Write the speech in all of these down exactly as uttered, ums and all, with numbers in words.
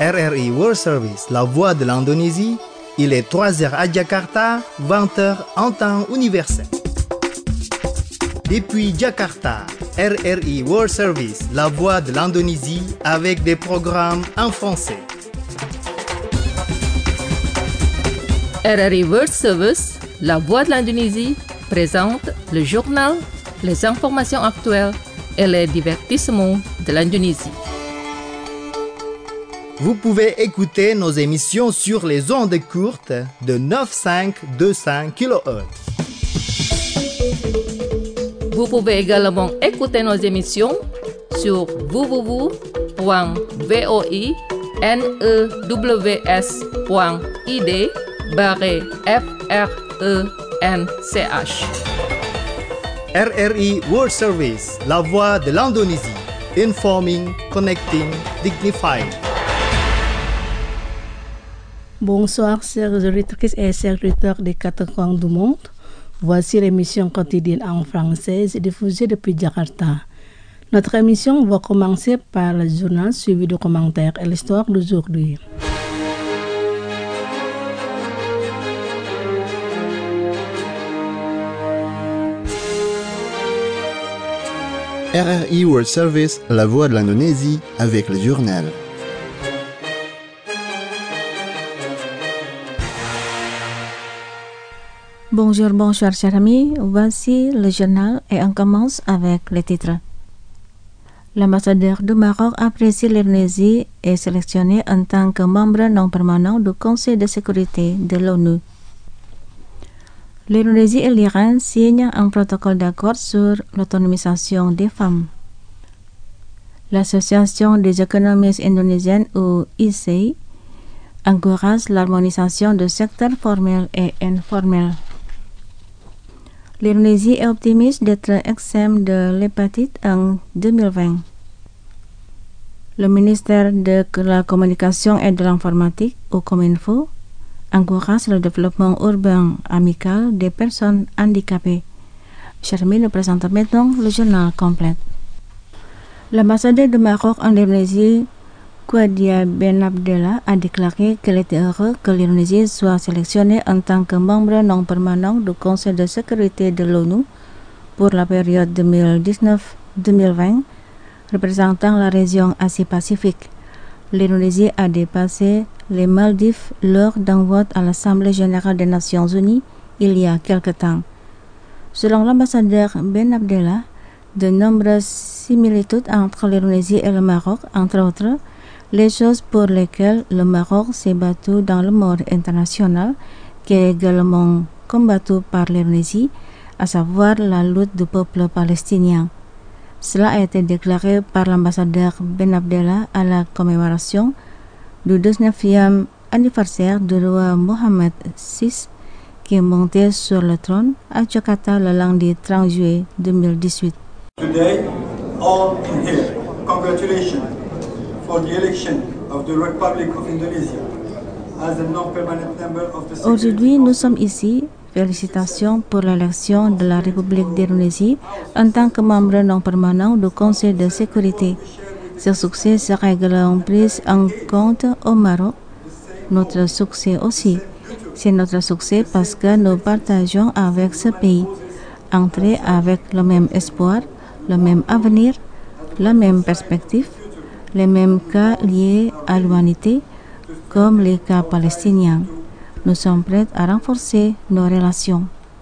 R R I World Service, la voix de l'Indonésie. Il est trois heures à Jakarta, vingt heures en temps universel. Depuis Jakarta, R R I World Service, la voix de l'Indonésie, avec des programmes en français. R R I World Service, la voix de l'Indonésie, présente le journal, les informations actuelles et les divertissements de l'Indonésie. Vous pouvez écouter nos émissions sur les ondes courtes de neuf cinq deux cinq kilohertz. Vous pouvez également écouter nos émissions sur w w w point voinews point i d barre f r e n c h. R R I World Service, la voix de l'Indonésie. Informing, connecting, dignified. Bonsoir, chers auditrices et chers auditeurs des quatre coins du monde. Voici l'émission quotidienne en français diffusée depuis Jakarta. Notre émission va commencer par le journal suivi de commentaires et l'histoire d'aujourd'hui. R R I World Service, la voix de l'Indonésie, avec le journal. Bonjour, bonsoir chers amis, voici le journal et on commence avec les titres. L'ambassadeur du Maroc apprécie l'Indonésie et sélectionné en tant que membre non permanent du Conseil de sécurité de l'ONU. L'Indonésie et l'Iran signent un protocole d'accord sur l'autonomisation des femmes. L'Association des économistes indonésiennes ou I S E I encourage l'harmonisation du secteur formel et informel. L'Indonésie est optimiste d'être exempte de l'hépatite en deux mille vingt. Le ministère de la Communication et de l'Informatique, ou Cominfo, encourage le développement urbain amical des personnes handicapées. Charmy nous présente maintenant le journal complet. L'ambassadeur du Maroc en Indonésie, Kouadia Ben Abdallah, a déclaré qu'il était heureux que l'Indonésie soit sélectionnée en tant que membre non permanent du Conseil de sécurité de l'ONU pour la période deux mille dix-neuf à deux mille vingt, représentant la région Asie-Pacifique. L'Indonésie a dépassé les Maldives lors d'un vote à l'Assemblée générale des Nations unies il y a quelque temps. Selon l'ambassadeur Ben Abdallah, de nombreuses similitudes entre l'Indonésie et le Maroc, entre autres, les choses pour lesquelles le Maroc s'est battu dans le monde international, qui est également combattu par l'Indonésie, à savoir la lutte du peuple palestinien. Cela a été déclaré par l'ambassadeur Ben Abdallah à la commémoration du dix-neuvième anniversaire du roi Mohammed six, qui est monté sur le trône à Jakarta le lundi trente juillet deux mille dix-huit. Today, all in here, congratulations for the election of the Republic of Indonesia as a non-permanent member of the Aujourd'hui, nous sommes ici. Félicitations pour l'élection de la République d'Indonésie en tant que membre non permanent du Conseil de sécurité. Ce succès sera également pris en compte au Maroc. Notre succès aussi. C'est notre succès parce que nous partageons avec ce pays. Entrer avec le même espoir, le même avenir, la même perspective, les mêmes cas liés à l'humanité, comme les cas palestiniens. Nous sommes prêts à renforcer nos relations.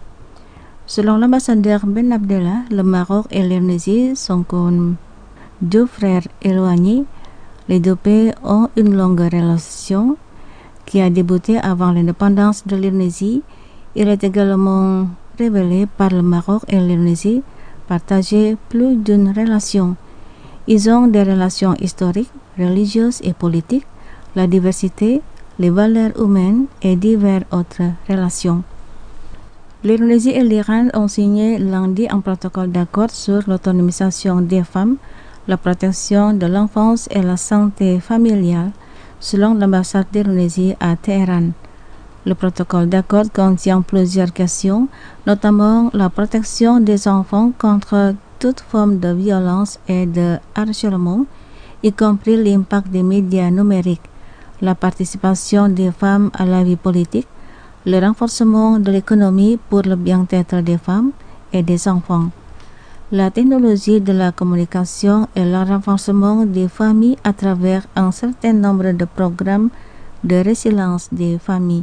Selon l'ambassadeur Ben Abdallah, le Maroc et l'Indonésie sont comme deux frères éloignés. Les deux pays ont une longue relation qui a débuté avant l'indépendance de l'Indonésie. Il est également révélé par le Maroc et l'Indonésie partager plus d'une relation. Ils ont des relations historiques, religieuses et politiques, la diversité, les valeurs humaines et diverses autres relations. L'Indonésie et l'Iran ont signé lundi un protocole d'accord sur l'autonomisation des femmes, la protection de l'enfance et la santé familiale, selon l'ambassade d'Indonésie à Téhéran. Le protocole d'accord contient plusieurs questions, notamment la protection des enfants contre toute forme de violence et de harcèlement, y compris l'impact des médias numériques, la participation des femmes à la vie politique, le renforcement de l'économie pour le bien-être des femmes et des enfants, la technologie de la communication et le renforcement des familles à travers un certain nombre de programmes de résilience des familles.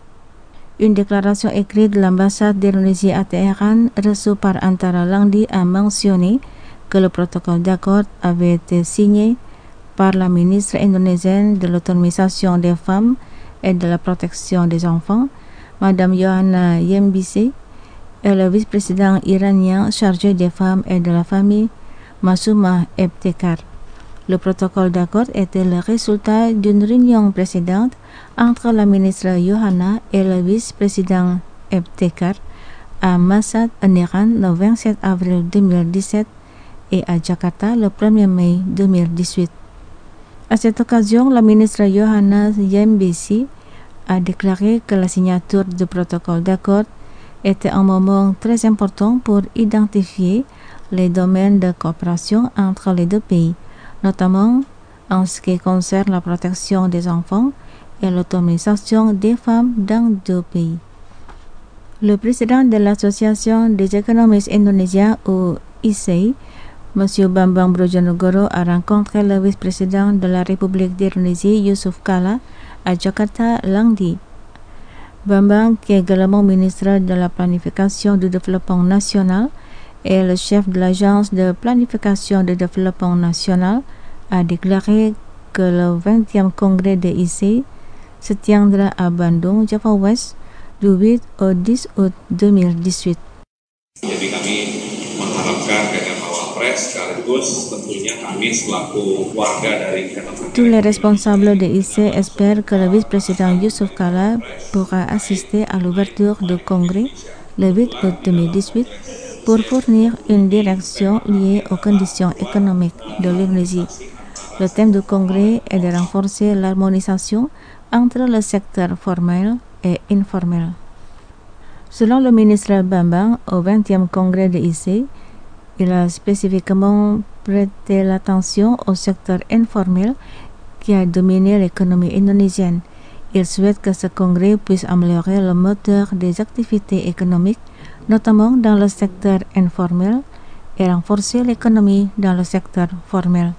Une déclaration écrite de l'ambassade d'Indonésie à Téhéran reçue par Antara lundi a mentionné que le protocole d'accord avait été signé par la ministre indonésienne de l'autonomisation des femmes et de la protection des enfants, Madame Yohanna Yembisi, et le vice-président iranien chargé des femmes et de la famille, Massoumah Ebtekar. Le protocole d'accord était le résultat d'une réunion précédente entre la ministre Yohanna et le vice-président Ebtekar à Masad, en Iran, le vingt-sept avril deux mille dix-sept et à Jakarta le premier mai deux mille dix-huit. À cette occasion, la ministre Yohanna Yembisi a déclaré que la signature du protocole d'accord était un moment très important pour identifier les domaines de coopération entre les deux pays, notamment en ce qui concerne la protection des enfants et l'autonomisation des femmes dans deux pays. Le président de l'Association des économistes indonésiens, ou I S E I, M. Bambang Brojonegoro, a rencontré le vice-président de la République d'Indonésie, Yusuf Kala, à Jakarta lundi. Bambang, qui est également ministre de la Planification du Développement National et le chef de l'Agence de Planification du Développement National, a déclaré que le vingtième congrès de I S E I se tiendra à Bandung, Java West, du huit au dix août deux mille dix-huit. Jadi kami mengharapkan dengan Wapres sekaligus tentunya kami selaku warga dari Kementerian. Tous les responsables de I S E I espèrent que le vice-président Yusuf Kala pourra assister à l'ouverture du congrès le huit août deux mille dix-huit pour fournir une direction liée aux conditions économiques de l'Indonésie. Le thème du congrès est de renforcer l'harmonisation entre le secteur formel et informel. Selon le ministre Bambang, au vingtième congrès de I S E I, il a spécifiquement prêté l'attention au secteur informel qui a dominé l'économie indonésienne. Il souhaite que ce congrès puisse améliorer le moteur des activités économiques, notamment dans le secteur informel, et renforcer l'économie dans le secteur formel.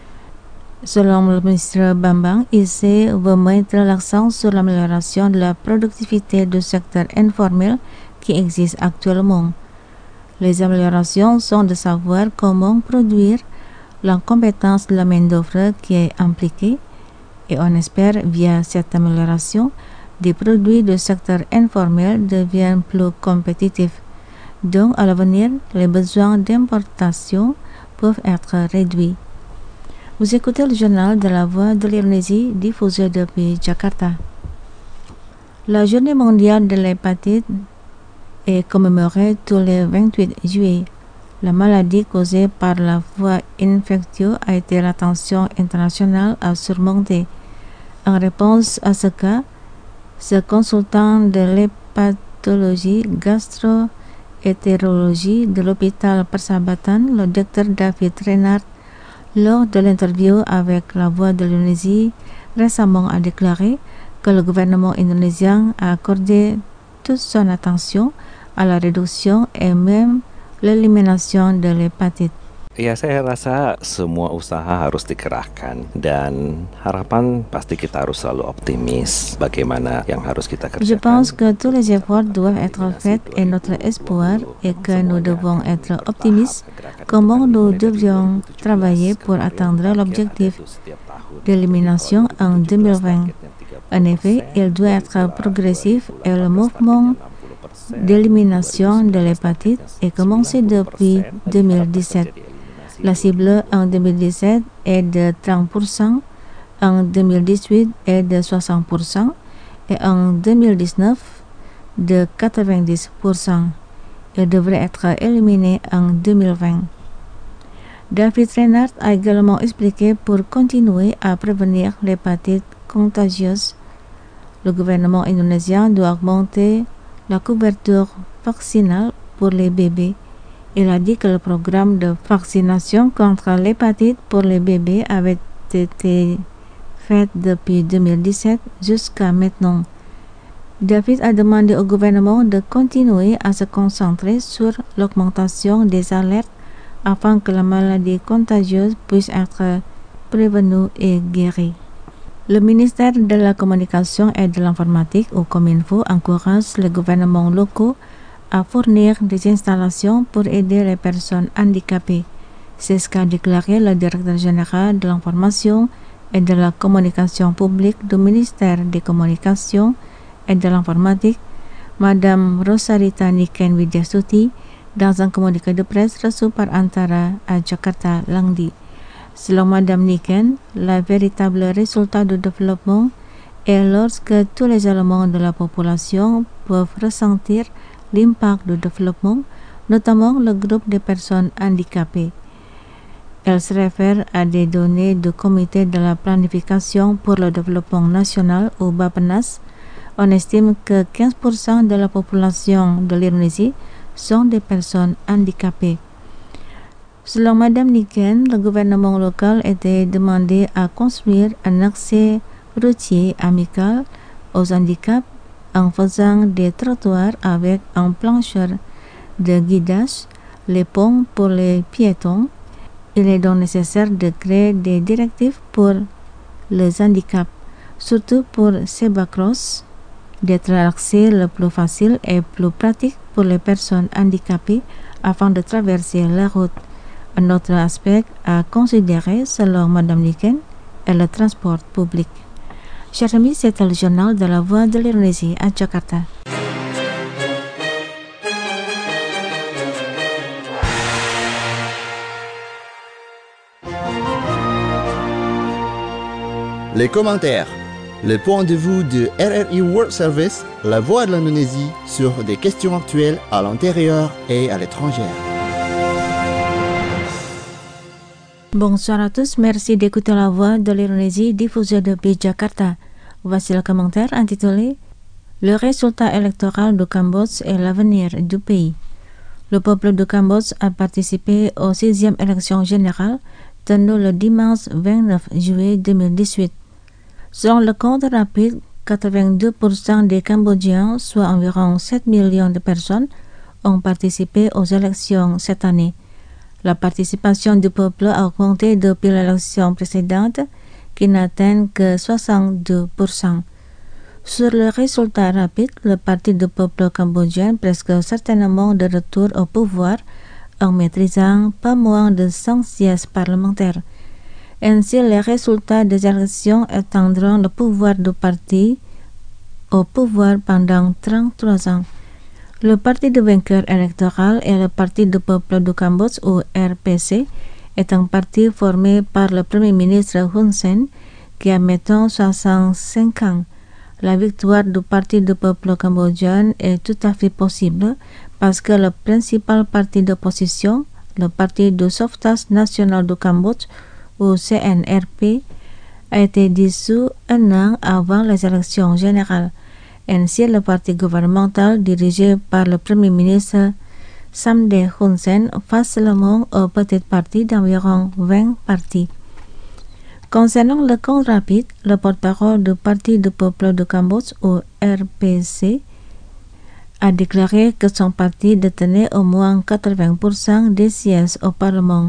Selon le ministre Bambang, I S E I veut mettre l'accent sur l'amélioration de la productivité du secteur informel qui existe actuellement. Les améliorations sont de savoir comment produire la compétence de la main-d'œuvre qui est impliquée, et on espère, via cette amélioration, des produits du secteur informel deviennent plus compétitifs. Donc, à l'avenir, les besoins d'importation peuvent être réduits. Vous écoutez le journal de la Voix de l'Indonésie diffusé depuis Jakarta. La journée mondiale de l'hépatite est commémorée tous les vingt-huit juillet. La maladie causée par la voie infectieuse a été l'attention internationale à surmonter. En réponse à ce cas, ce consultant de l'hépatologie gastro-entérologie de l'hôpital Persahabatan, le docteur David Reinhardt, lors de l'interview avec la Voix de l'Indonésie, récemment a déclaré que le gouvernement indonésien a accordé toute son attention à la réduction et même l'élimination de l'hépatite. Ya, saya rasa semua usaha harus dikerahkan dan harapan pasti kita harus selalu optimis bagaimana yang harus kita kerjakan. Je pense que tous les efforts doivent être faits et notre espoir est que nous devons être optimistes comment nous devrions travailler pour atteindre l'objectif d'élimination en deux mille vingt. En effet, il doit être progressif et le mouvement d'élimination de l'hépatite est commencé depuis deux mille dix-sept. La cible en deux mille dix-sept est de trente pour cent, en deux mille dix-huit est de soixante pour cent et en deux mille dix-neuf de quatre-vingt-dix pour cent. Il devrait être éliminé en deux mille vingt. David Reinhardt a également expliqué pour continuer à prévenir l'hépatite contagieuse, le gouvernement indonésien doit augmenter la couverture vaccinale pour les bébés. Il a dit que le programme de vaccination contre l'hépatite pour les bébés avait été faite depuis deux mille dix-sept jusqu'à maintenant. David a demandé au gouvernement de continuer à se concentrer sur l'augmentation des alertes afin que la maladie contagieuse puisse être prévenue et guérie. Le ministère de la Communication et de l'Informatique ou Cominfo encourage les gouvernements locaux à fournir des installations pour aider les personnes handicapées. C'est ce qu'a déclaré le directeur général de l'information et de la communication publique du ministère des Communications et de l'Informatique, Madame Rosarita Niken Widyasuti, dans un communiqué de presse reçu par Antara à Jakarta lundi. Selon Madame Niken, le véritable résultat du développement est lorsque tous les éléments de la population peuvent ressentir l'impact du développement, notamment le groupe de personnes handicapées. Elle se réfère à des données du Comité de la planification pour le développement national ou Bappenas. On estime que quinze pour cent de la population de l'Indonésie sont des personnes handicapées. Selon Madame Niken, le gouvernement local était demandé à construire un accès routier amical aux handicaps en faisant des trottoirs avec un plancher de guidage, les ponts pour les piétons. Il est donc nécessaire de créer des directives pour les handicaps, surtout pour Sebacross, d'être l'accès le plus facile et plus pratique pour les personnes handicapées afin de traverser la route. Un autre aspect à considérer, selon Madame Niken, est le transport public. Chers amis, c'était le journal de la Voix de l'Indonésie à Jakarta. Les commentaires. Le point de vue de R R I World Service, la voix de l'Indonésie, sur des questions actuelles à l'intérieur et à l'étranger. Bonsoir à tous, merci d'écouter la voix de l'Indonésie diffusée depuis Jakarta. Voici le commentaire intitulé « Le résultat électoral du Cambodge et l'avenir du pays ». Le peuple du Cambodge a participé aux sixième élections générales tenues le dimanche vingt-neuf juillet deux mille dix-huit. Selon le compte rapide, quatre-vingt-deux pour cent des Cambodgiens, soit environ sept millions de personnes, ont participé aux élections cette année. La participation du peuple a augmenté depuis l'élection précédente, qui n'atteint que soixante-deux pour cent. Sur le résultat rapide, le parti du peuple cambodgien presque certainement de retour au pouvoir en maîtrisant pas moins de cinq sièges parlementaires. Ainsi, les résultats des élections étendront le pouvoir du parti au pouvoir pendant trente-trois ans. Le parti de vainqueur électoral est le Parti du peuple du Cambodge ou R P C, est un parti formé par le Premier ministre Hun Sen qui a maintenant soixante-cinq ans. La victoire du Parti du peuple cambodgien est tout à fait possible parce que le principal parti d'opposition, le Parti du sauvetage national du Cambodge ou C N R P, a été dissous un an avant les élections générales. Ainsi, le parti gouvernemental dirigé par le Premier ministre Samdech Hun Sen face seulement au petit parti d'environ vingt partis. Concernant le compte rapide, le porte-parole du Parti du peuple du Cambodge ou R P C a déclaré que son parti détenait au moins quatre-vingts pour cent des sièges au Parlement.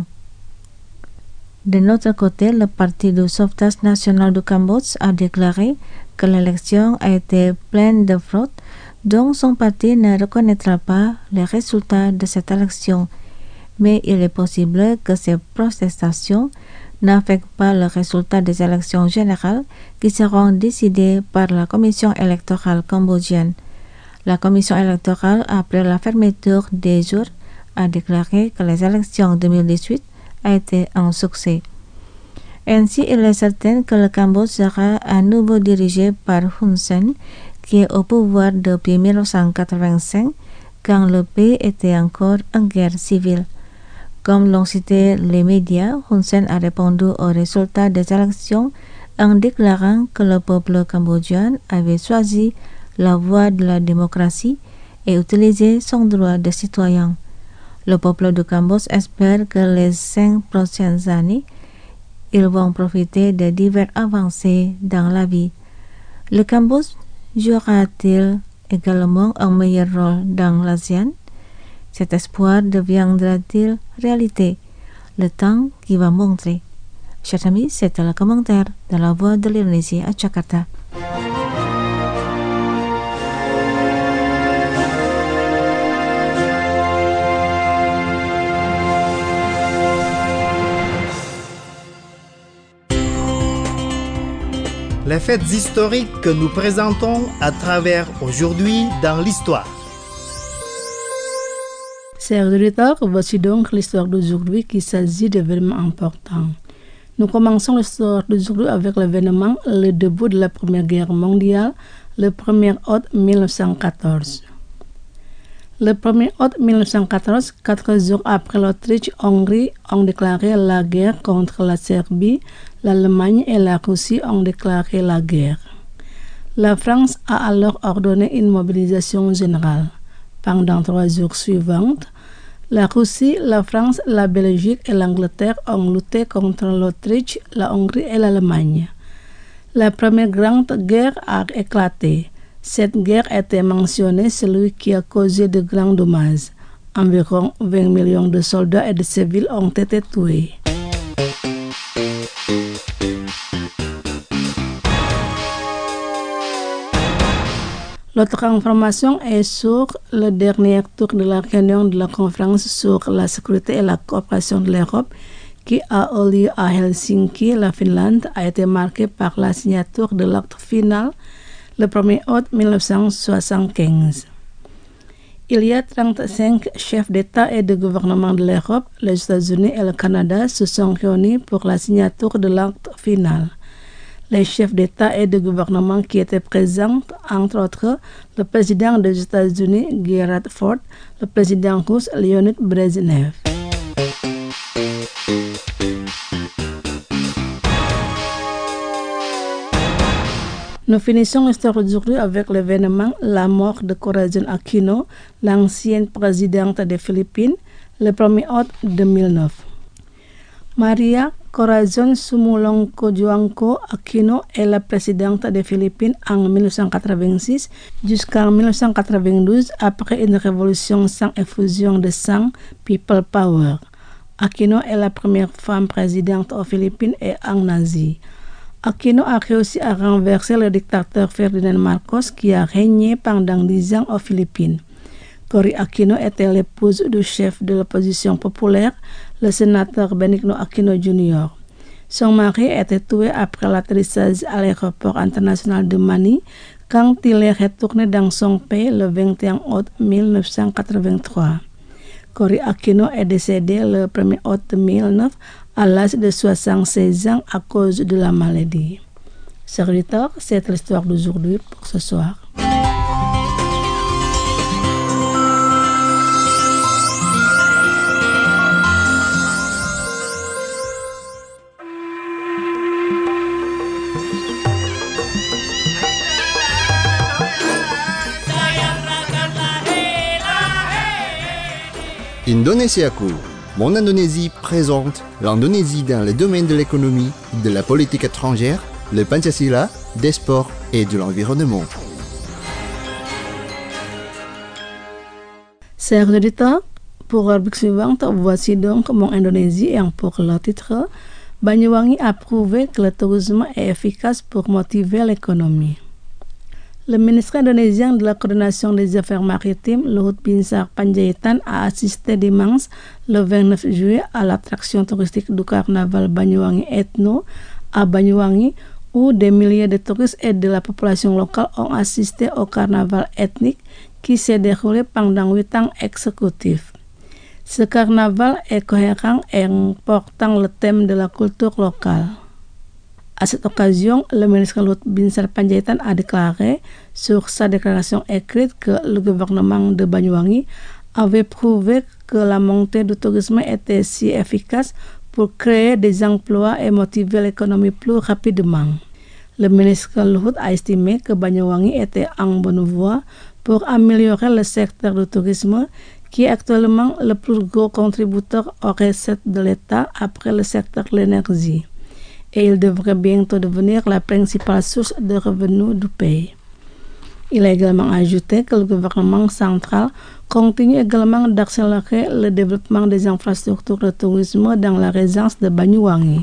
De notre côté, le Parti du sauvetage national du Cambodge a déclaré que l'élection a été pleine de fraude, donc son parti ne reconnaîtra pas les résultats de cette élection. Mais il est possible que ces protestations n'affectent pas le résultat des élections générales qui seront décidées par la Commission électorale cambodgienne. La Commission électorale, après la fermeture des jours, a déclaré que les élections deux mille dix-huit a été un succès. Ainsi, il est certain que le Cambodge sera à nouveau dirigé par Hun Sen, qui est au pouvoir depuis mille neuf cent quatre-vingt-cinq, quand le pays était encore en guerre civile. Comme l'ont cité les médias, Hun Sen a répondu aux résultats des élections en déclarant que le peuple cambodgien avait choisi la voie de la démocratie et utilisé son droit de citoyen. Le peuple du Cambodge espère que les cinq prochaines années, Ils vont profiter de divers avancées dans la vie. Le Cambodge jouera-t-il également un meilleur rôle dans l'ASEAN? Cet espoir deviendra-t-il réalité? Le temps qui va montrer. Chers amis, c'était le commentaire de la Voix de l'Indonésie à Jakarta. Les faits historiques que nous présentons à travers aujourd'hui dans l'histoire. Chers auditeurs, voici donc l'histoire d'aujourd'hui qui s'agit d'événements importants. Nous commençons l'histoire d'aujourd'hui avec l'événement le début de la Première Guerre mondiale, le premier août mille neuf cent quatorze. Le premier août mille neuf cent quatorze, quatre jours après l'Autriche-Hongrie ont déclaré la guerre contre la Serbie, l'Allemagne et la Russie ont déclaré la guerre. La France a alors ordonné une mobilisation générale. Pendant trois jours suivants, la Russie, la France, la Belgique et l'Angleterre ont lutté contre l'Autriche, la Hongrie et l'Allemagne. La première grande guerre a éclaté. Cette guerre était mentionnée celui qui a causé de grands dommages. Environ vingt millions de soldats et de civils ont été tués. L'autre information est sur le dernier tour de la réunion de la conférence sur la sécurité et la coopération de l'Europe qui a eu lieu à Helsinki, la Finlande, a été marqué par la signature de l'acte final le premier août mille neuf cent soixante-quinze. Il y a trente-cinq chefs d'État et de gouvernement de l'Europe, les États-Unis et le Canada se sont réunis pour la signature de l'acte final. Les chefs d'État et de gouvernement qui étaient présents, entre autres, le président des États-Unis, Gerald Ford, le président russe, Leonid Brezhnev. Nous finissons l'histoire d'aujourd'hui avec l'événement la mort de Corazon Aquino, l'ancienne présidente des Philippines, le premier août deux mille neuf. Maria Corazon Sumulongco Juangco Aquino est la présidente des Philippines en mille neuf cent quatre-vingt-six jusqu'en mille neuf cent quatre-vingt-douze après une révolution sans effusion de sang, People Power. Aquino est la première femme présidente aux Philippines et en Asie. Aquino a réussi à renverser le dictateur Ferdinand Marcos qui a régné pendant dix ans aux Philippines. Cory Aquino était l'épouse du chef de l'opposition populaire, le sénateur Benigno Aquino junior Son mari était tué après l'atterrissage à l'aéroport international de Manille quand il est retourné dans son pays le vingt et un août mille neuf cent quatre-vingt-trois. Cory Aquino est décédé le premier août deux mille neuf à l'âge de soixante-seize ans à cause de la maladie. Chers auditeurs, c'est l'histoire d'aujourd'hui pour ce soir. Indonesiaku, Mon Indonésie présente l'Indonésie dans le domaine de l'économie, de la politique étrangère, le Pancasila, des sports et de l'environnement. Chers auditeurs, pour la rubrique suivante, voici donc Mon Indonésie et pour le titre, Banyuwangi a prouvé que le tourisme est efficace pour motiver l'économie. Le ministre indonésien de la coordination des affaires maritimes, Luhut Binsar Panjaitan, a assisté dimanche le vingt-neuf juillet à l'attraction touristique du carnaval Banyuwangi Ethno à Banyuwangi, où des milliers de touristes et de la population locale ont assisté au carnaval ethnique qui s'est déroulé pendant huit ans exécutifs. Ce carnaval est cohérent et portant le thème de la culture locale. À cette occasion, le ministre Luhut Binsar Panjaitan a déclaré sur sa déclaration écrite que le gouvernement de Banyuwangi avait prouvé que la montée du tourisme était si efficace pour créer des emplois et motiver l'économie plus rapidement. Le ministre Luhut a estimé que Banyuwangi était en bonne voie pour améliorer le secteur du tourisme qui est actuellement le plus gros contributeur aux recettes de l'État après le secteur de l'énergie. et il devrait bientôt devenir la principale source de revenus du pays. Il a également ajouté que le gouvernement central continue également d'accélérer le développement des infrastructures de tourisme dans la région de Banyuwangi.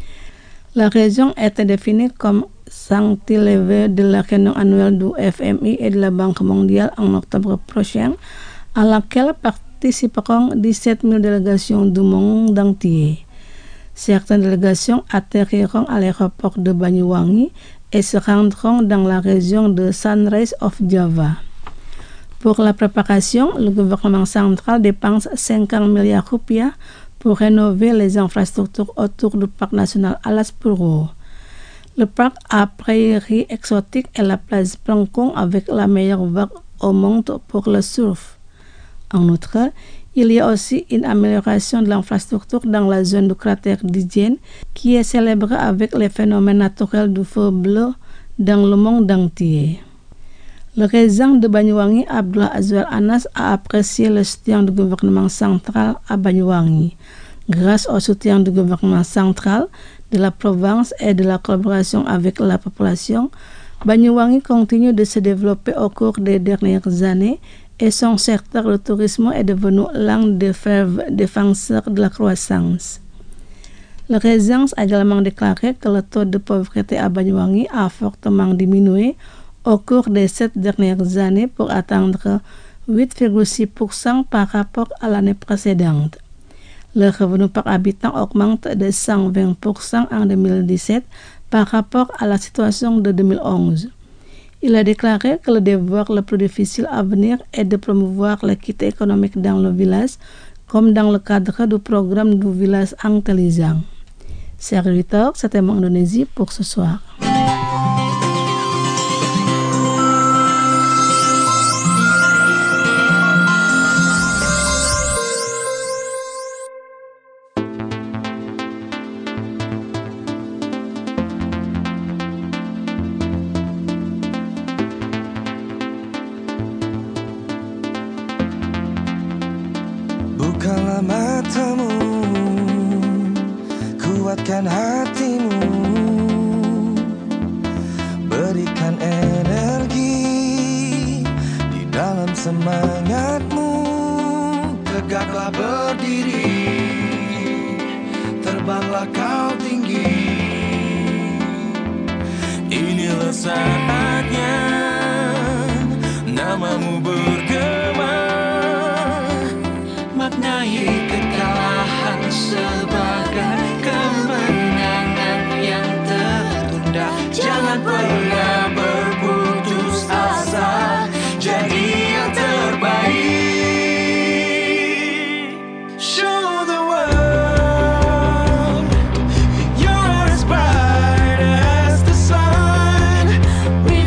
La région était définie comme sanctuaire de la réunion annuelle du F M I et de la Banque mondiale en octobre prochain, à laquelle participeront dix-sept mille délégations du monde entier. Certaines délégations atterriront à l'aéroport de Banyuwangi et se rendront dans la région de Sunrise of Java. Pour la préparation, le gouvernement central dépense cinquante milliards rupiah pour rénover les infrastructures autour du parc national Alas Purwo. Le parc à prairies exotiques est la place Plengkung avec la meilleure vague au monde pour le surf. En outre, il y a aussi une amélioration de l'infrastructure dans la zone du cratère d'Ijen qui est célébrée avec les phénomènes naturels du feu bleu dans le monde entier. Le résident de Banyuwangi, Abdullah Azwar Anas, a apprécié le soutien du gouvernement central à Banyuwangi. Grâce au soutien du gouvernement central, de la province et de la collaboration avec la population, Banyuwangi continue de se développer au cours des dernières années et son secteur de tourisme est devenu l'un des fervents défenseurs de la croissance. Le résident a également déclaré que le taux de pauvreté à Banyuwangi a fortement diminué au cours des sept dernières années pour atteindre huit virgule six pour cent par rapport à l'année précédente. Le revenu par habitant augmente de cent vingt pour cent en deux mille dix-sept par rapport à la situation de deux mille onze. Il a déclaré que le devoir le plus difficile à venir est de promouvoir l'équité économique dans le village, comme dans le cadre du programme du village intelligent. Chers auditeurs, c'était mon Indonésie pour ce soir. Bukalah matamu, kuatkan hatimu, berikan energi di dalam semangatmu. Tegaklah berdiri, terbanglah kau tinggi. Inilah saatnya namamu bergema. Maknai kekalahan sebagai kemenangan yang tertunda. Jangan pernah berputus asa, jadi yang terbaik. Show the world you're as bright as the sun. We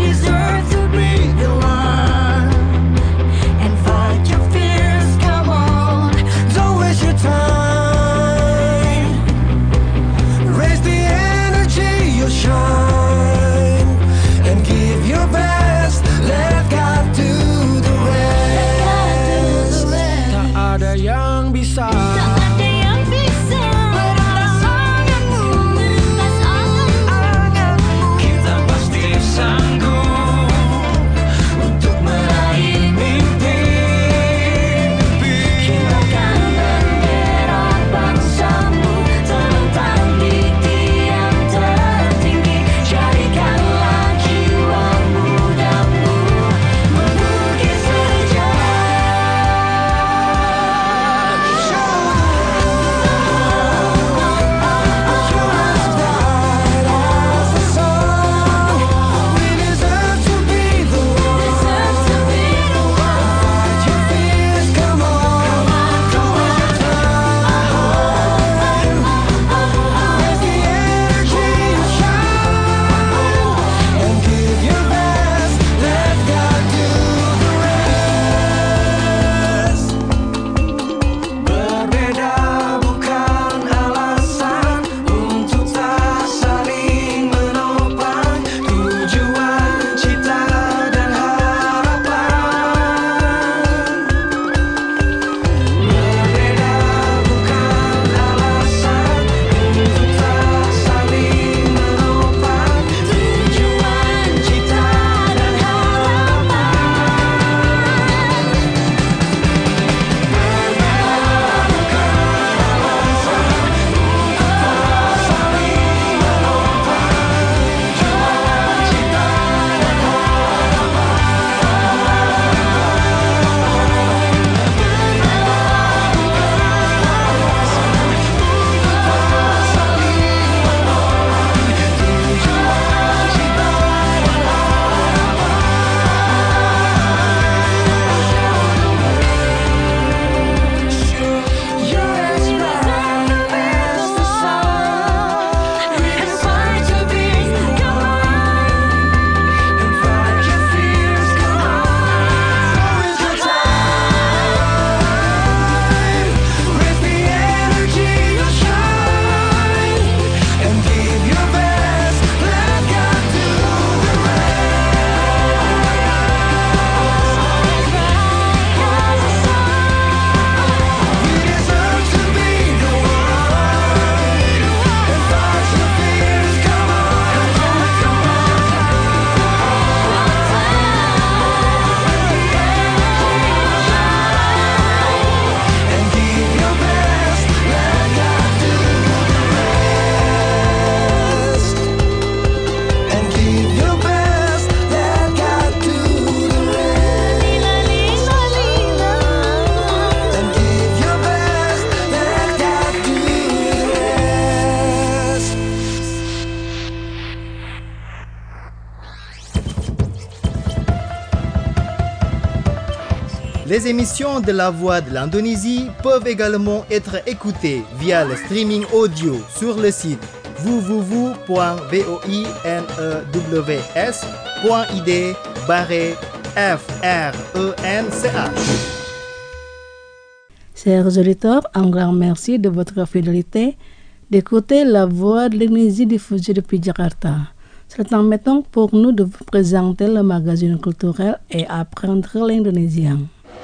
Les émissions de La Voix de l'Indonésie peuvent également être écoutées via le streaming audio sur le site w w w point voinews point i d barre f r e n c h. Chers auditeurs, un grand merci de votre fidélité d'écouter La Voix de l'Indonésie diffusée depuis Jakarta. C'est le temps maintenant pour nous de vous présenter le magazine culturel et apprendre l'indonésien.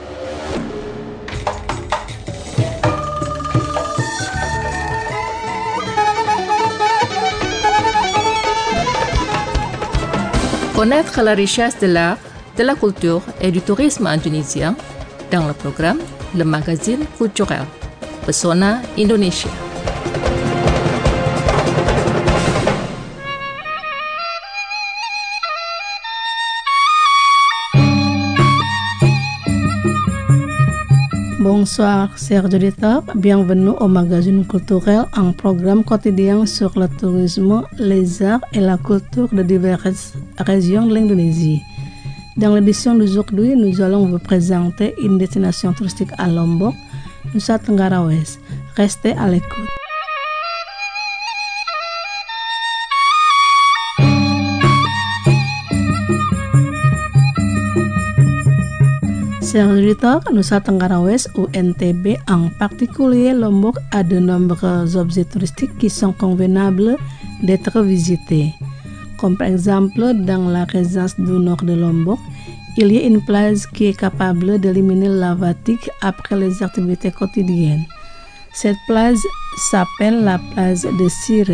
Connaître la richesse de l'art, de la culture et du tourisme indonésien dans le programme Le Magazine Culturel, Pesona Indonesia. Bonsoir, chers auditeurs, bienvenue au magazine culturel, un programme quotidien sur le tourisme, les arts et la culture de diverses régions de l'Indonésie. Dans l'édition d'aujourd'hui, nous allons vous présenter une destination touristique à Lombok, Nusa Tenggara West. Restez à l'écoute. Chers auditeurs, Nusa Tenggara West ou N T B, en particulier Lombok, a de nombreux objets touristiques qui sont convenables d'être visités. Comme par exemple, dans la résidence du nord de Lombok, il y a une plage qui est capable d'éliminer la fatigue après les activités quotidiennes. Cette plage s'appelle la plage de Sirel.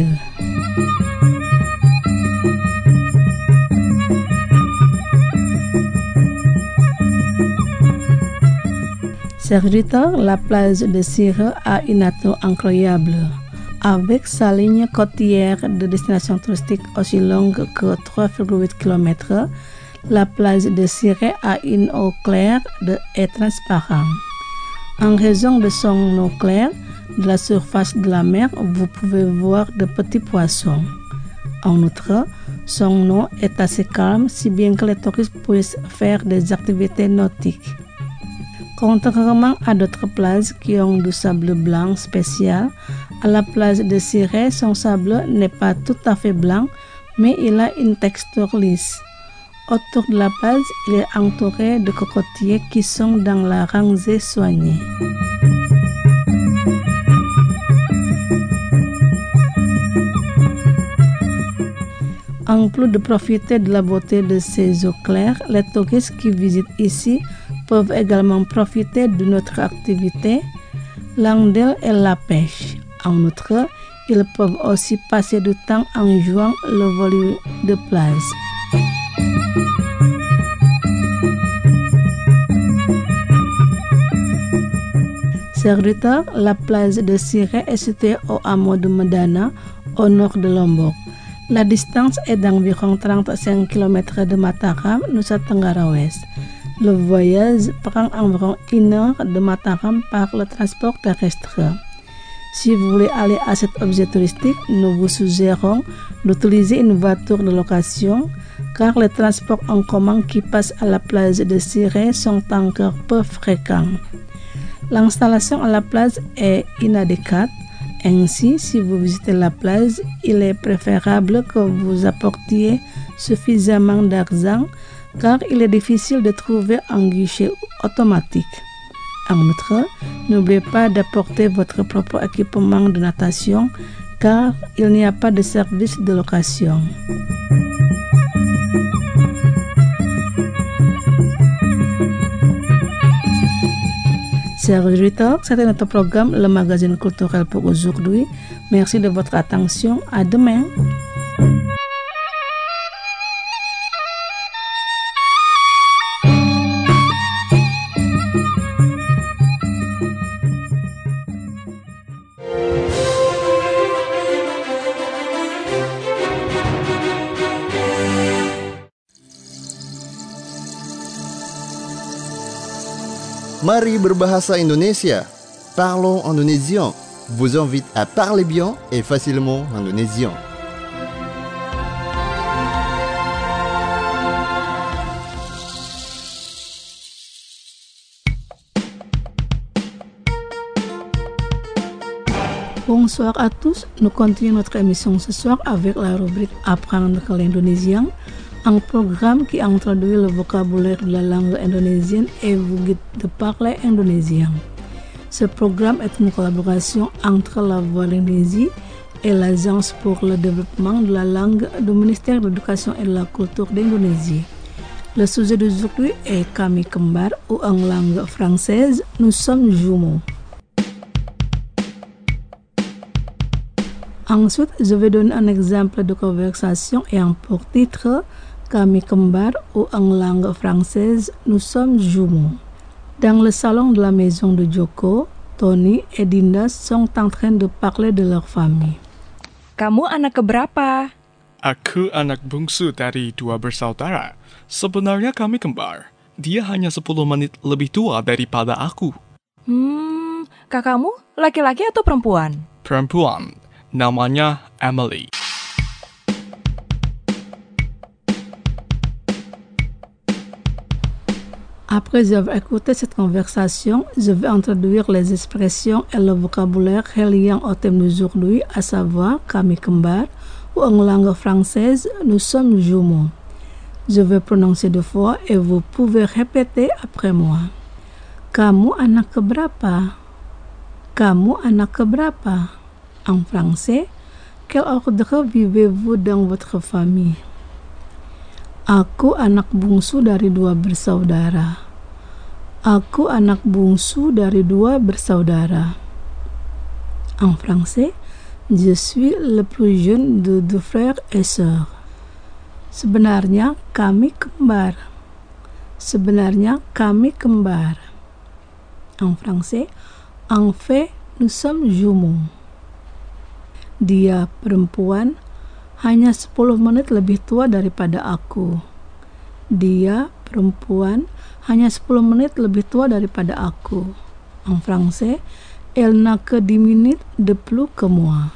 Chers auditeurs, la plage de Sirel a une nature incroyable. Avec sa ligne côtière de destination touristique aussi longue que trois virgule huit kilomètres, la plage de Sirel a une eau claire et transparente. En raison de son eau claire, de la surface de la mer, vous pouvez voir de petits poissons. En outre, son eau est assez calme, si bien que les touristes puissent faire des activités nautiques. Contrairement à d'autres plages qui ont du sable blanc spécial, à la plage de Sirel, son sable n'est pas tout à fait blanc, mais il a une texture lisse. Autour de la plage, il est entouré de cocotiers qui sont dans la rangée soignée. En plus de profiter de la beauté de ces eaux claires, les touristes qui visitent ici peuvent également profiter de notre activité, l'un d'elles est la pêche. En outre, ils peuvent aussi passer du temps en jouant le volley de plage. Chers auditeurs, la plage de Sirel est située au hameau de Medana, au nord de Lombok. La distance est d'environ trente-cinq kilomètres de Mataram, Nusa Tenggara West. Le voyage prend environ une heure de Mataram par le transport terrestre. Si vous voulez aller à cet objet touristique, nous vous suggérons d'utiliser une voiture de location car les transports en commun qui passent à la plage de Sirel sont encore peu fréquents. L'installation à la plage est inadéquate. Ainsi, si vous visitez la plage, il est préférable que vous apportiez suffisamment d'argent car il est difficile de trouver un guichet automatique. En outre, n'oubliez pas d'apporter votre propre équipement de natation car il n'y a pas de service de location. Chers auditeurs, c'était notre programme, le magazine culturel pour aujourd'hui. Merci de votre attention. À demain. Mari berbahasa Indonesia. Parlons indonésien. Vous invite à parler bien et facilement indonésien. Bonsoir à tous, nous continuons notre émission ce soir avec la rubrique Apprendre l'indonésien, un programme qui introduit le vocabulaire de la langue indonésienne et vous guide de parler indonésien. Ce programme est une collaboration entre la Voix de l'Indonésie et l'Agence pour le développement de la langue du ministère de l'Éducation et de la Culture d'Indonésie. Le sujet d'aujourd'hui est Kami Kembar ou en langue française, nous sommes jumeaux. Ensuite, je vais donner un exemple de conversation ayant pour titre Kami Kembar ou en langue française, nous sommes jumeaux. Dans le salon de la maison de Joko, Tony et Dinda sont en train de parler de leur famille. Kamu anak keberapa? Aku anak bungsu dari dua bersaudara. Sebenarnya kami kembar. Dia hanya sepuluh menit lebih tua daripada aku. Hmm, kakakmu laki-laki atau perempuan? Perempuan. Namanya Emily. Après avoir écouté cette conversation, je vais introduire les expressions et le vocabulaire reliant au thème d'aujourd'hui, à savoir kami kembar, ou en langue française, nous sommes jumeaux. Je vais prononcer deux fois et vous pouvez répéter après moi. Kamu anak keberapa? Kamu anak keberapa? En français, quel ordre vivez-vous dans votre famille? Aku anak bungsu dari dua bersaudara. Aku anak bungsu dari dua bersaudara. En français, je suis le plus jeune de deux frères et sœurs. Sebenarnya kami kembar. Sebenarnya kami kembar. En français, en fait, nous sommes jumeaux. Dia perempuan hanya sepuluh menit lebih tua daripada aku. Dia perempuan hanya sepuluh menit lebih tua daripada aku. En français, elle n'a que dix minutes de plus que moi.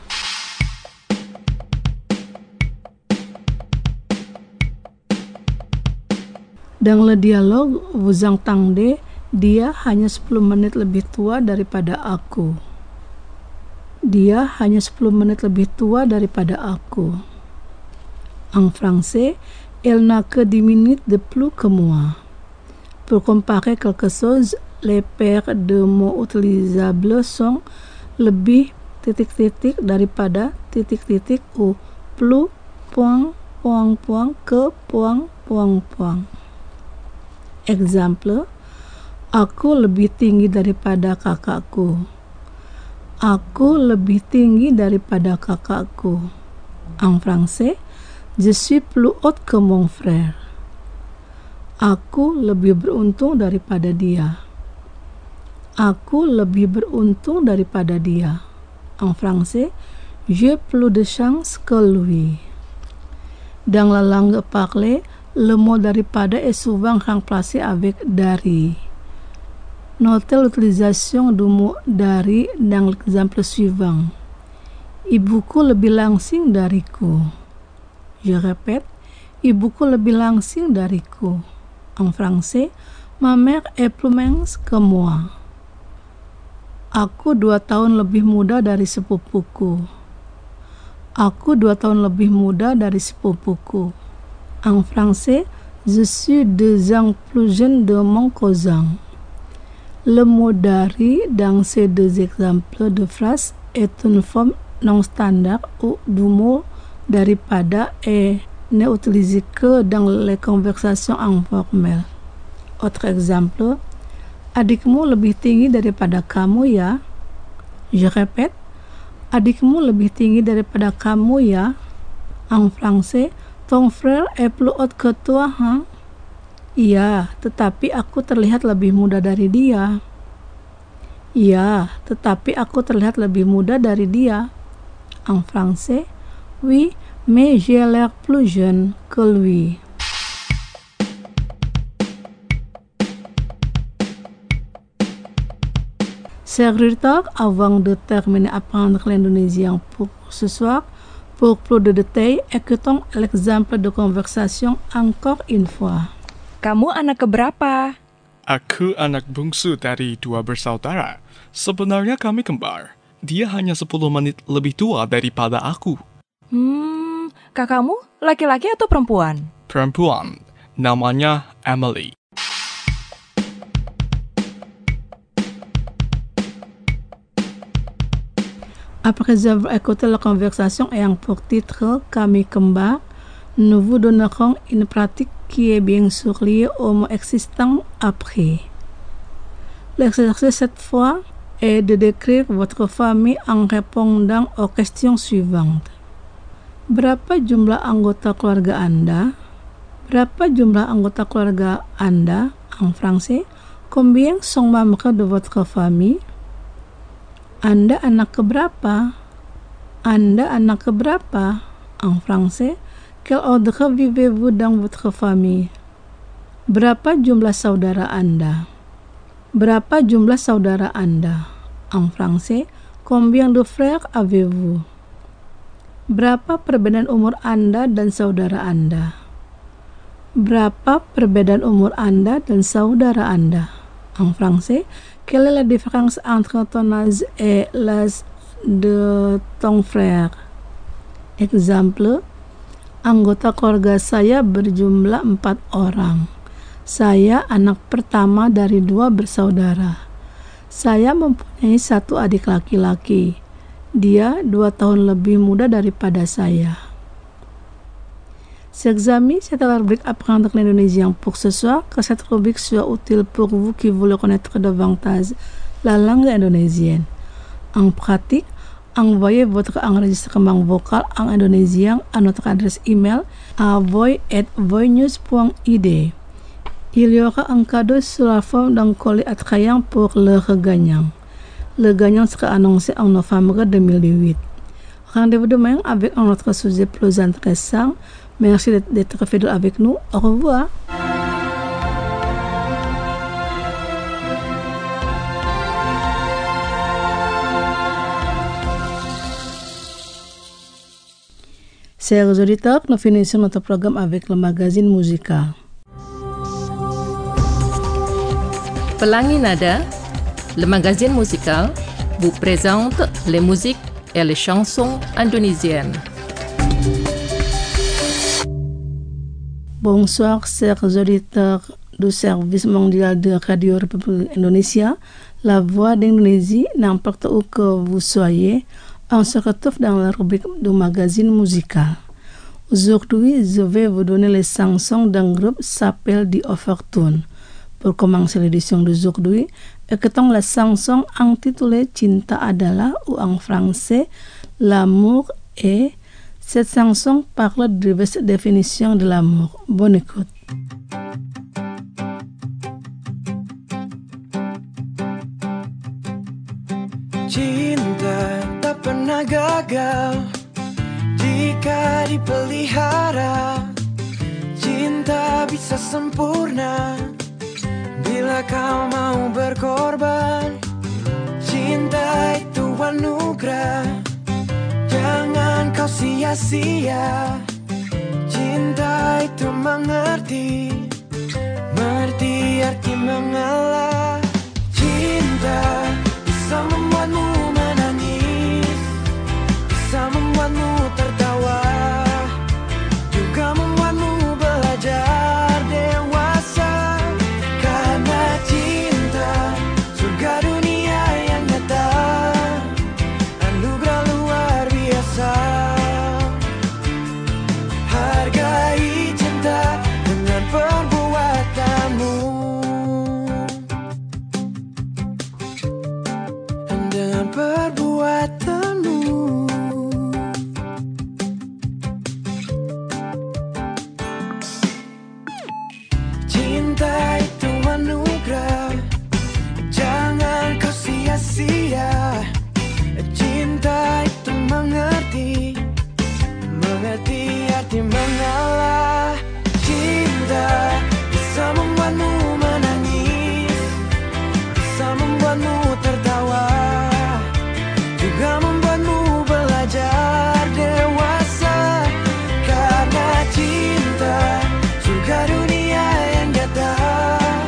Dans le dialogue, vous entendez, dia hanya sepuluh menit lebih tua daripada aku. Dia hanya sepuluh menit lebih tua daripada aku. En français, elle n'a que dix minutes de plus que moi. Pour comparer quelque chose, les paires de mots utilisables sont lebih titik-titik daripada titik-titik ou plus point point point que point point point. Exemple, aku lebih tinggi daripada kakakku. Aku lebih tinggi daripada kakakku. En français, je suis plus haute que mon frère. Aku lebih beruntung daripada dia. Aku lebih beruntung daripada dia. En français, j'ai plus de chance que lui. Dans la langue parlée, le mot daripada est souvent remplacé avec dari. Notez l'utilisation du mot dari dans l'exemple suivant. Ibuku lebih langsing dariku. Je répète, ibuku lebih langsing dariku. En français, ma mère est plus mince que moi. Aku dua tahun lebih muda dari sepupuku. Aku dua tahun lebih muda dari sepupuku. En français, je suis deux ans plus jeune de mon cousin. Le mot dari dans ces deux exemples de phrases est une forme non standard ou du mot daripada et n'est utilisé que dans les conversations informelles. Autre exemple, adikmu lebih tinggi daripada kamu ya. Je répète, adikmu lebih tinggi daripada kamu ya. En français, ton frère est plus haut que toi, hein? Iya, tetapi aku terlihat lebih muda dari dia. Iya, tetapi aku terlihat lebih muda dari dia. En français, oui, mais j'ai l'air plus jeune que lui. Chers auditeurs, avant de terminer apprendre l'indonésien pour ce soir, pour plus de détails, écoutons l'exemple de conversation encore une fois. Kamu anak keberapa? Aku anak bungsu dari dua bersaudara. Sebenarnya kami kembar. Dia hanya sepuluh menit lebih tua daripada aku. Hmm, kakakmu laki-laki atau perempuan? Perempuan, namanya Emily. Après avoir écouté la conversation ayant pour titre Kami Kembar, nous vous donnerons une pratique qui est bien sûr liée au mot existant après. L'exercice cette fois est de décrire votre famille en répondant aux questions suivantes. Berapa jumlah anggota keluarga Anda? Berapa jumlah anggota keluarga Anda? En français, combien sont membres de votre famille? Anda anak keberapa? Anda anak keberapa? En français, quel ordre vivez-vous dans votre famille? Berapa jumlah saudara Anda? Berapa jumlah saudara Anda? En français, combien de frères avez-vous? Berapa perbedaan umur Anda dan saudara Anda? Berapa perbedaan umur Anda dan saudara Anda? En français, quelle est la différence entre ton âge et l'âge de ton frère? Exemple, anggota keluarga saya berjumlah empat orang. Saya anak pertama dari dua bersaudara. Saya mempunyai satu adik laki-laki. Dia dua tahun lebih muda daripada saya. Chers amis, c'est la rubrique Apprendre l'indonésien pour ce soir. Que cette rubrique soit utile pour vous qui voulez connaître davantage la langue indonésienne. En pratique, envoyez votre enregistrement vocal en indonésien à notre adresse email à voy at voynews point i d. Il y aura un cadeau sur la forme d'un colis attrayant pour le gagnant. Le gagnant sera annoncé en novembre deux mille dix-huit. Rendez-vous demain avec un autre sujet plus intéressant. Merci d'être fidèle avec nous. Au revoir. Chers auditeurs, nous finissons notre programme avec le magazine musical. Pelangi Nada, le magazine musical, vous présente les musiques et les chansons indonésiennes. Bonsoir, chers auditeurs du service mondial de Radio République Indonésia, la voix d'Indonésie, n'importe où que vous soyez, on se retrouve dans la rubrique du magazine musical. Aujourd'hui, je vais vous donner les chansons d'un groupe qui s'appelle The Overtones. Pour commencer l'édition d'aujourd'hui, écoutons la chanson intitulée Cinta Adalah ou en français L'amour est. Cette chanson parle de diverses définitions de l'amour. Bonne écoute. Cinta tak pernah gagal jika dipelihara. Cinta bisa sempurna bila kau mau berkorban. Cinta itu anugerah, jangan kau sia-sia. Cinta itu mengerti, mengerti arti mengalah. Cinta bisa membuatmu menangis, bisa membuatmu tertawa, juga membuatmu belajar dewasa. Karena cinta, surga dunia yang nyata, anugerah luar biasa. Hargai cinta dengan perbuatanmu, dengan perbuatanmu. Cinta itu anugerah, jangan kau sia-sia. Cinta itu mengerti, mengerti arti mengalah. Cinta bisa membuatmu menangis, bisa membuatmu tertawa, juga membuatmu belajar dewasa. Karena cinta, surga dunia yang nyata,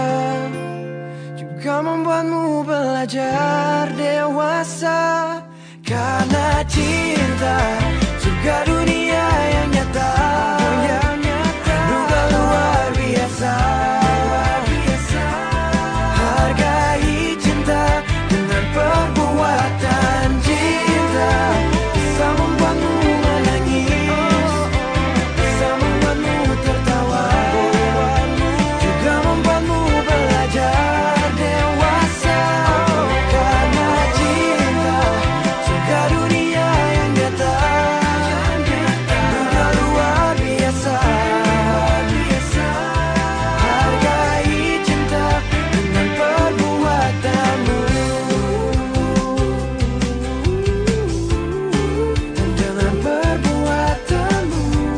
juga membuatmu belajar dewasa. Karena cinta surga dunia yang nyata, yang nyata. Duga luar biasa. Hargai cinta dengan perbuatan cinta. Bisa membuatmu menangis, bisa membuatmu tertawa, juga membuatmu belajar dewasa. Karena cinta surga dunia yang nyata, duga luar biasa. Hargai cinta dengan perbuatanmu, dengan perbuatanmu.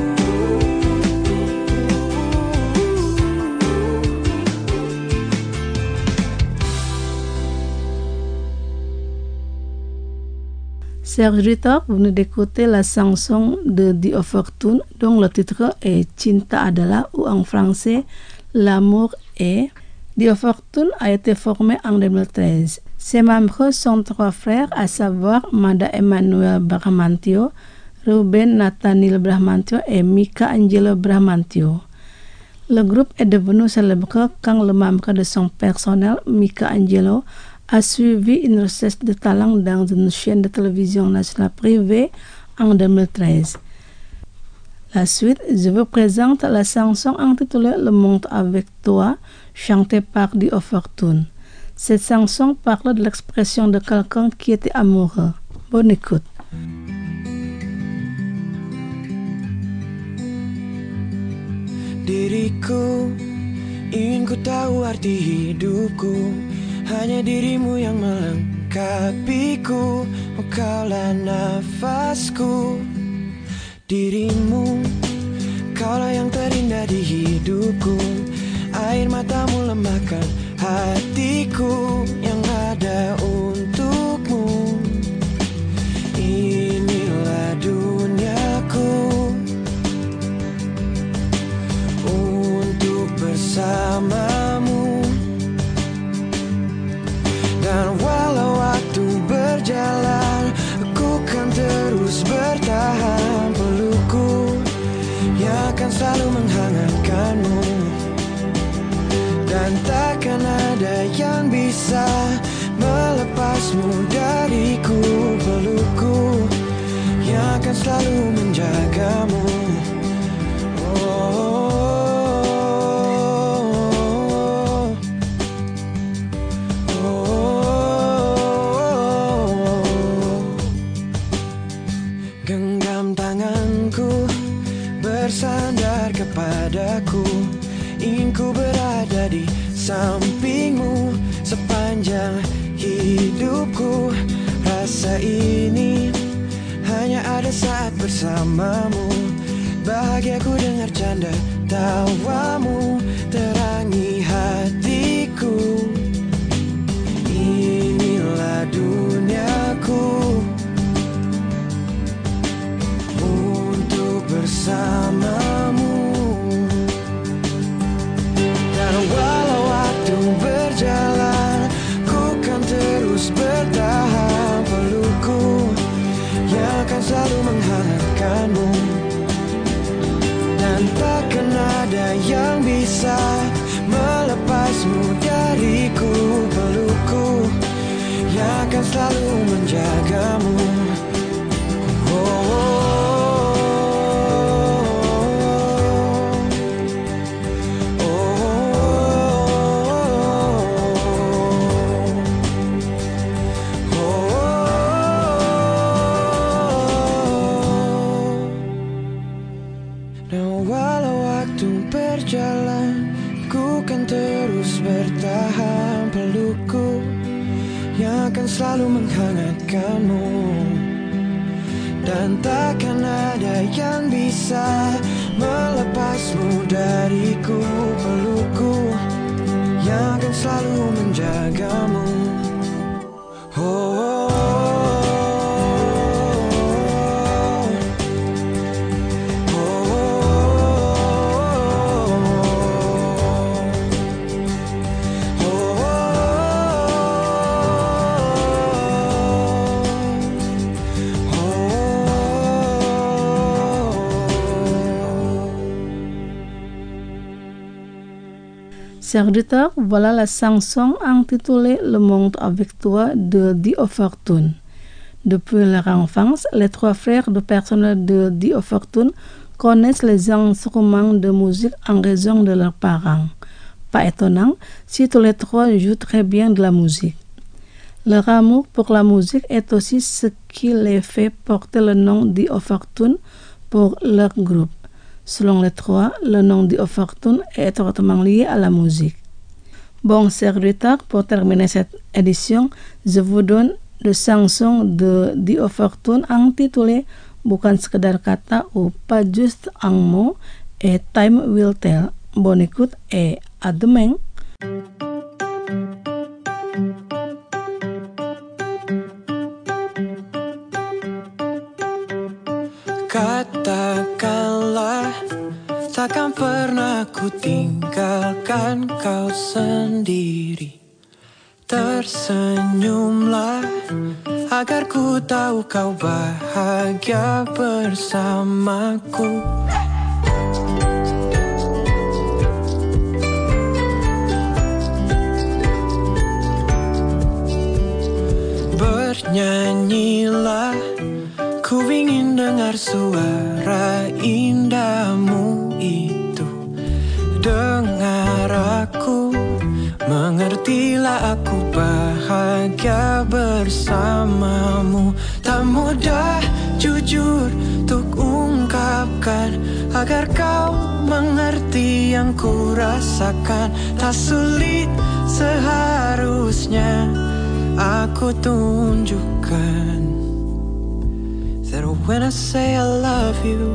Chers auditeurs, vous venez d'écouter la chanson de The Overtones dont le titre est Cinta adalah ou en français L'amour est. The Overtones a été formé en deux mille treize. Ses membres sont trois frères, à savoir Mada Emmanuel Bramantio, Ruben Nathaniel Bramantio et Mika Angelo Bramantio. Le groupe est devenu célèbre quand le membre de son personnel, Mika Angelo, a suivi une recherche de talent dans une chaîne de télévision nationale privée en deux mille treize. La suite, je vous présente la chanson intitulée Le monde avec toi, chantée par The Overtones. Cette chanson parle de l'expression de quelqu'un qui était amoureux. Bonne écoute. Diriku, ingin ku tahu arti hidupku. Hanya dirimu yang melengkapiku, kaulah nafasku. Dirimu, kaulah yang terindah di hidupku. Air matamu lembahkan hatiku yang ada untukmu. Inilah duniaku untuk bersamamu. Dan walau waktu berjalan, aku kan terus bertahan. Pelukku yang akan selalu menghangatkanmu. Dan takkan ada yang bisa melepasmu dariku. Pelukku yang akan selalu menjagamu. Oh, bersandar kepadaku, ingin ku berada di sampingmu sepanjang hidupku. Rasa ini hanya ada saat bersamamu. Bahagiaku dengar canda tawamu, terangi hatiku. Inilah duniaku bersamamu. Dan walau waktu berjalan, ku kan terus bertahan. Pelukku yang akan selalu menghangatkanmu. Dan takkan ada yang bisa melepasmu dariku. Pelukku yang akan selalu menjagamu. Oh, oh. Selalu menghangatkanmu. Dan takkan ada yang bisa melepasmu dariku. Pelukku yang akan selalu menjagamu. Oh, oh, oh, oh. chers auditeurs, voilà la chanson intitulée Le monde avec toi de Dio Fortune. Depuis leur enfance, les trois frères de personnel de Dio Fortune connaissent les instruments de musique en raison de leurs parents. Pas étonnant si tous les trois jouent très bien de la musique. Leur amour pour la musique est aussi ce qui les fait porter le nom Dio Fortune pour leur groupe. Selon les trois, le nom Dio Fortune est étroitement lié à la musique. Bon, chers auditeurs, pour terminer cette édition, je vous donne la chanson de Dio Fortune intitulée Bukan Sekedar Kata ou Pas Juste un Mot et Time Will Tell. Bonne écoute et à demain. Katakanlah takkan pernah ku tinggalkan kau sendiri. Tersenyumlah agar ku tahu kau bahagia bersamaku. Bernyanyilah, ku ingin dengar suara indahmu itu. Dengar aku, mengertilah aku bahagia bersamamu. Tak mudah jujur untuk ungkapkan agar kau mengerti yang ku rasakan. Tak sulit seharusnya aku tunjukkan that when I say I love you,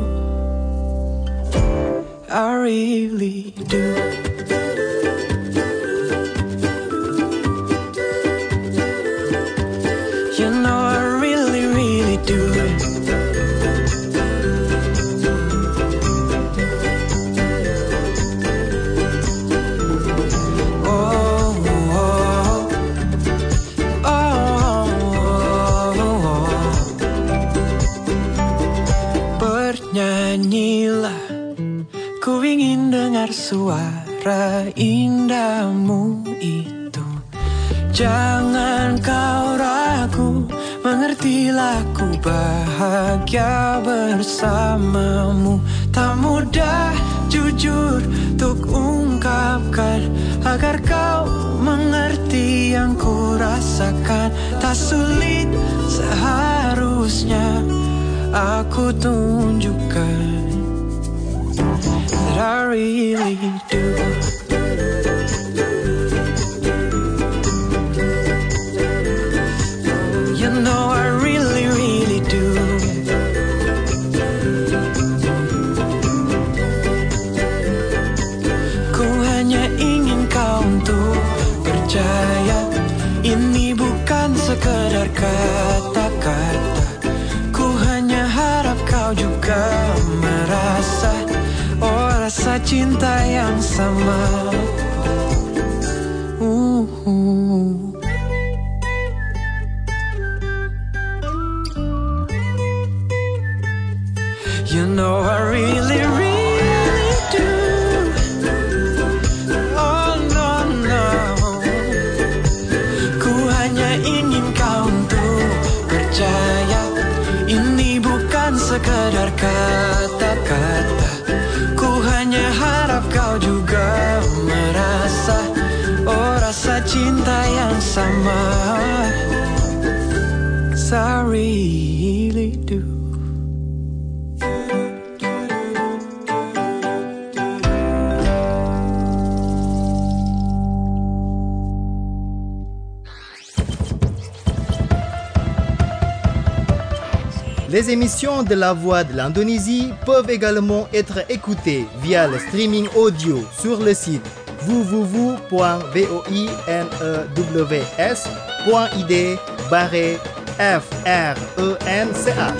I really do. You know I really, really do. Oh, oh, oh, oh. Bernyanyilah, ku ingin dengar suara indahmu itu. Jangan kau ragu, mengertilah ku bahagia bersamamu. Tak mudah jujur untuk ungkapkan agar kau mengerti yang ku rasakan. Tak sulit seharusnya aku tunjukkan that I really do. You know I really, really do. Ku hanya ingin kau untuk percaya, ini bukan sekedar kata-kata. Ku hanya harap kau juga merasa, oh rasa cinta yang sama. uh, uh. You know I really, really do. Oh no, no. Ku hanya ingin kau untuk percaya, ini bukan sekedar kata-kata. Ku hanya harap kau juga merasa, oh rasa cinta yang sama. 'Cause I really do. Les émissions de La Voix de l'Indonésie peuvent également être écoutées via le streaming audio sur le site w w w point voinews point i d barre f r e n c h.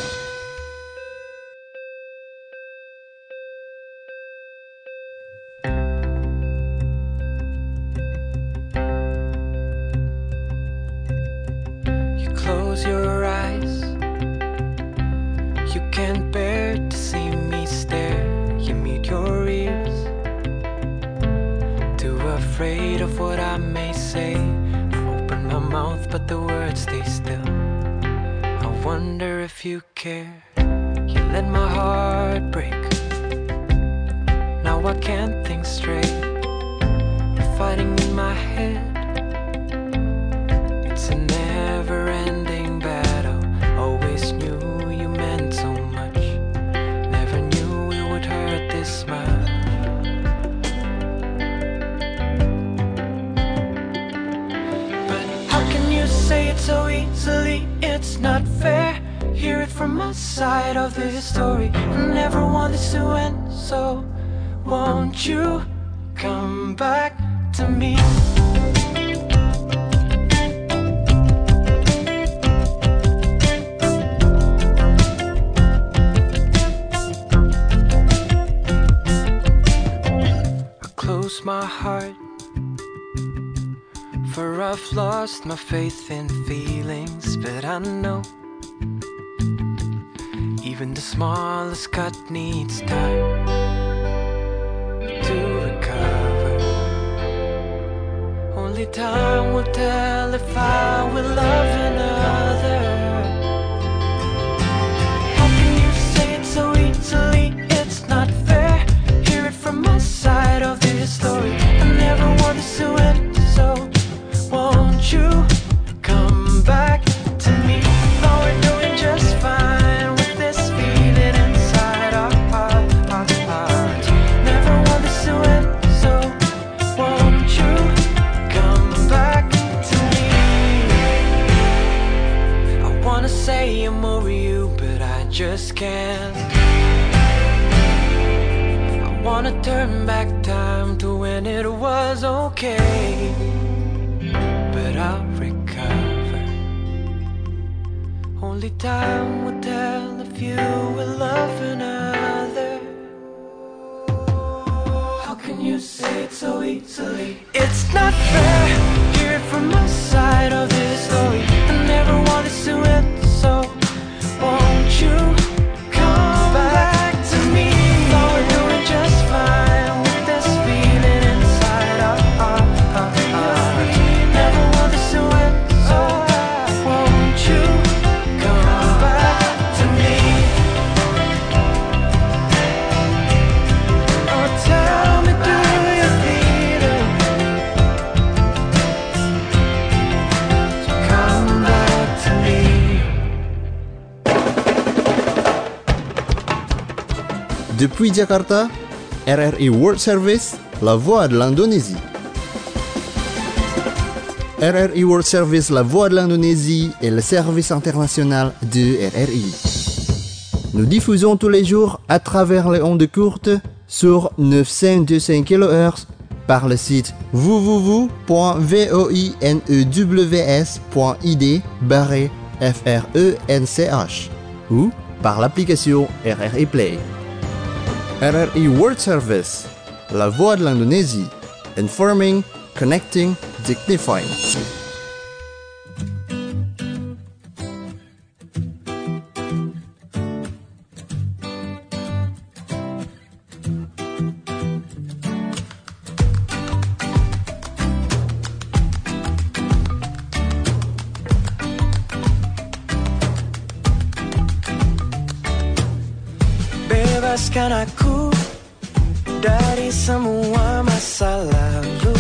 Close your eyes, you can't bear to see me stare. You mute your ears to a afraid of what I may say. Open my mouth but the words stay still. I wonder if you care. You let my heart break. Now I can't think straight. You're fighting in my head. It's a never-ending battle. Always knew you meant so much. Never knew it would hurt this much. But how can you say it so easily? It's not fair. Hear it from my side of this story. I never want this to end, so won't you come back to me? I close my heart, for I've lost my faith in feelings, but I know even the smallest cut needs time to recover. Only time will tell if I will love another. How can you say it so easily? It's not fair. Hear it from my side of this story. I never want this to end, so won't you come back to me? Oh, we're doing just fine. Say I'm over you, but I just can't. I wanna turn back time to when it was okay, but I'll recover. Only time will tell if you will love another. How can you say it so easily? It's not fair. Hear it from my side of this story. I never want this to end. So, won't you come back to me? Though we're doing just fine with this feeling inside our heart. Never want this to end. So, won't you come back to me? Oh, tell me, do you feel it? So come back to me. Depuis Jakarta, R R I World Service, la voix de l'Indonésie. R R I World Service, la voix de l'Indonésie est le service international de R R I. Nous diffusons tous les jours à travers les ondes courtes sur neuf cent vingt-cinq kilohertz par le site w w w point voinews point i d barré f r e n c h ou par l'application R R I Play. R R I World Service, la voix de l'Indonésie, informing, connecting, dignifying. Bebaskan aku dari semua masa lalu.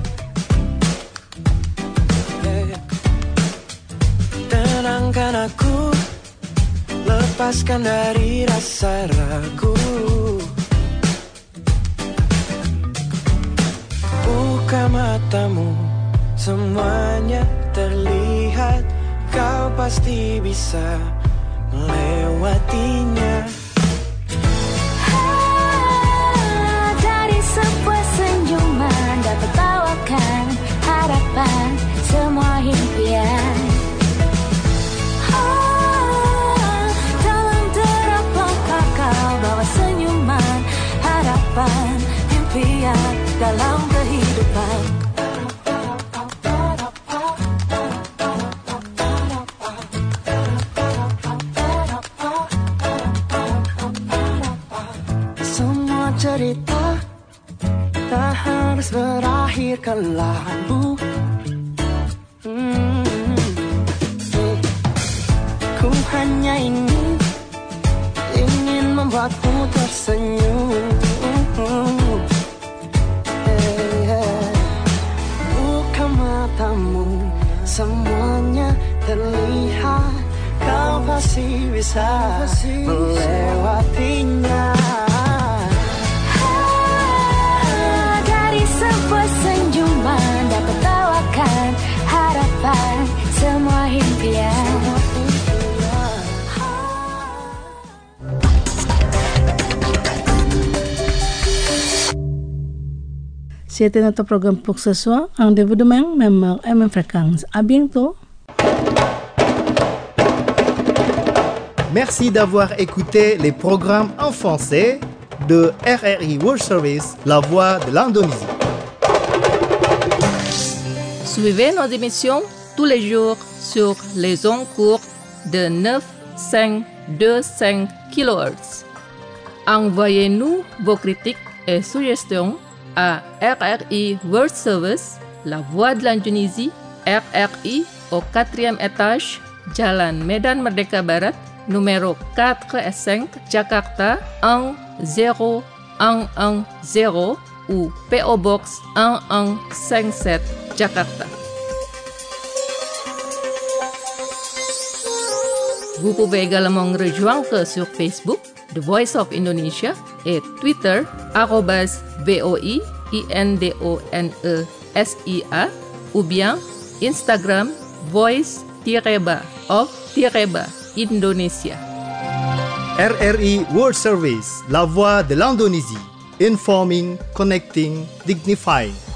Tenangkan aku, lepaskan dari rasa ragu. Buka matamu, semuanya terlihat. Kau pasti bisa melewatinya. Tertawakan harapan semua impian. Oh, dalam terapakah kau bawa senyuman harapan impian dalam kehidupan. bagaikan labu. Hmm. Ku hanya ingin, ingin membuatmu tersenyum. Hey, hey. Buka matamu, semuanya terlihat. Kau pasti bisa melewatinya. Ah, dari sebuah senyuman dapat tawakan harapan semua impian. C'était notre programme pour ce soir. Rendez-vous demain, même heure et même fréquence. À bientôt. Merci d'avoir écouté les programmes en français de R R I World Service, La Voix de l'Indonésie. Suivez nos émissions tous les jours sur les ondes courtes de neuf virgule cinq deux cinq kilohertz. Envoyez-nous vos critiques et suggestions à R R I World Service, La Voix de l'Indonésie, R R I au quatrième étage, Jalan Medan Merdeka Barat, numéro quatre et cinq, Jakarta un zéro un un zéro ou P O Box un un cinq sept, Jakarta. Vous pouvez également nous rejoindre sur Facebook, The Voice of Indonesia, et Twitter, arobase V O I I N D O N E S I A, ou bien Instagram, voice-ba of-ba Indonesia. R R I World Service, La Voix de l'Indonésie. Informing, connecting, dignifying.